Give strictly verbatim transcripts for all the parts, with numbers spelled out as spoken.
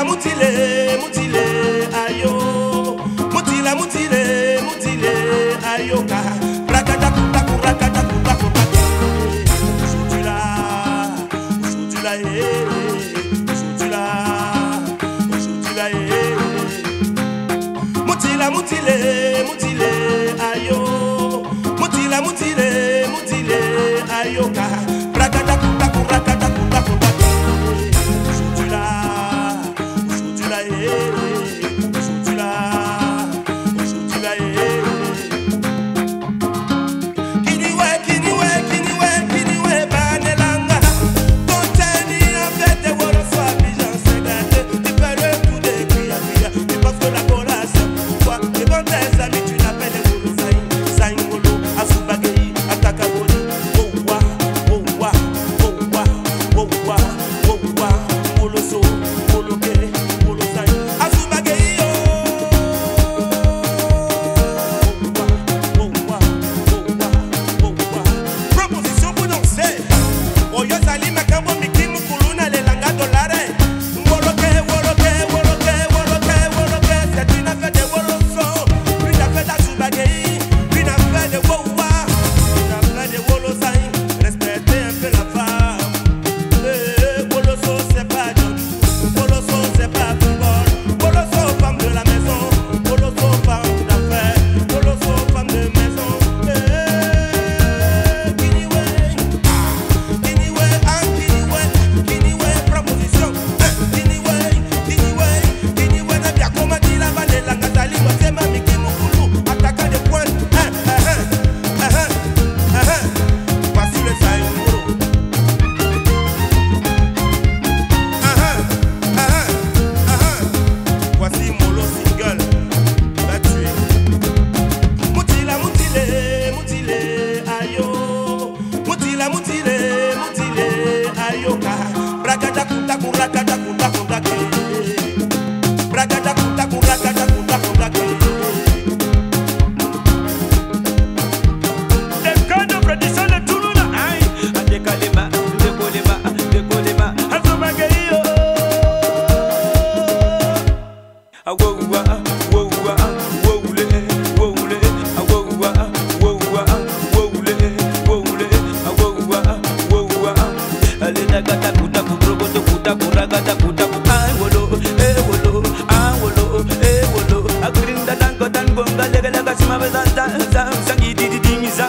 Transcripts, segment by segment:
Mutila, mutile, mutile, ayo. Mutila, mutile, mutile, ayo. Rakata kuta kurakata kuta kuta. Sutila, sutila, eh. Sutila, sutila, eh. Mutila, mutile, mutile, ayo. Mutila, mutile, mutile, ayo. Rakata kuta kurakata kuta kuta. Sutila, sutila, eh. Sutila, sutila, eh. Kiniwe, kiniwe, kiniwe, kiniwe, banelanga. Contenu en fait de wolo so Abidjan c'est gâté. Tu peux le tout décrire, tu penses que la collation pourquoi? Et quand tes amis tu l'appelles les wolo saïn, saïn wolo, asubagei, atakaboli. Oh wa, oh wa, oh wa, oh wa, oh wa, wolo so, wolo ke, wolo saïn, asubagei yo. Oh wa, oh wa, oh wa, oh wa. Proposition pour danser. Oyo sali makambo miki mukuluna le langa dolare. Woloke, woloke, woloke, woloke, woloke. C'est une affaire de woloso, une affaire d'asubagei, une affaire de wowa, une affaire de wolosaï. Respectez un peu la femme. Eh, woloso c'est pas joli, woloso c'est pas football. Woloso femme de la maison, woloso femme d'affaires, woloso femme de maison. Eh, kiniwe. Kiniwe, ah, kiniwe, kiniwe, proposition. Eh, kiniwe, kiniwe, kiniwe, na bia koma di la vale la ngatali motema miki mukulu, attaquant de pointe. Eh, eh, eh, eh, eh, eh. Voici le saïngolo. Ah, ah, ah, ah, ah. Voici Molo single. Va tuer. Mutila, mutile, mutile, ayo. Mutila, mutile, mutile, ayo. Brakata kuta kurakata kuta kuta ke. Brakata kuta kurakata kuta kuta ke. Des codes de production de Toulouse, aïe. Adekalema, dekolema, dekolema, asubagei yo. Awowa, wowa, wowule, wowule, awowa, wowa, wowule, wowule, awowa, wowa. Alena kata kuta kurogoto kuta kuragata kuta ku ai wolo, eh wolo, ah wolo, eh wolo. Agrinda dango dango ngalega laga sima bezanta sangi di di dimiza.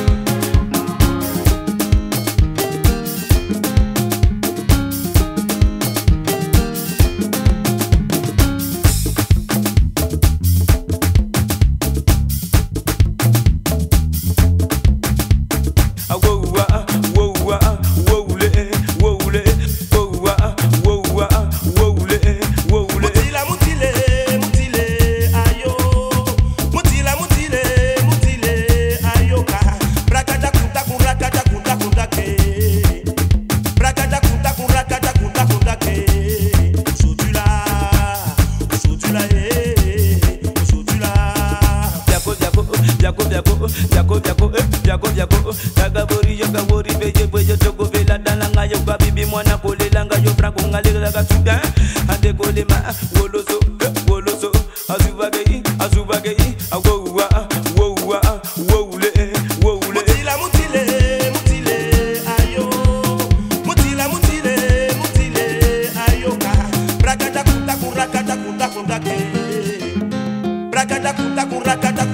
Awowa, wowa, wowule, wowule, wowa, wowa, wowule, wowule. Mutila, mutile, mutile, ayo. Mutila, mutile, mutile, ayo. Brakata kuta kurakata kuta kuta ke. Brakata kuta kurakata kuta kuta ke. Sutila, sutila, eh. Sutila. Biako biako, biako biako, biako biako, eh, biako biako. Kagabori yo kagori beje beje toko vela dalanga yo kabibi mwana kolelanga yo franco ngalela kasuda. Ande kolema woloso, eh, woloso. Azubagei, azubagei, awowa, wowa, wowule, wowule. Mutila, mutile, mutile, ayo. Mutila, mutile, mutile, ayo. Brakata kuta kurakata kuta kuta ke. Brakata kuta kurakata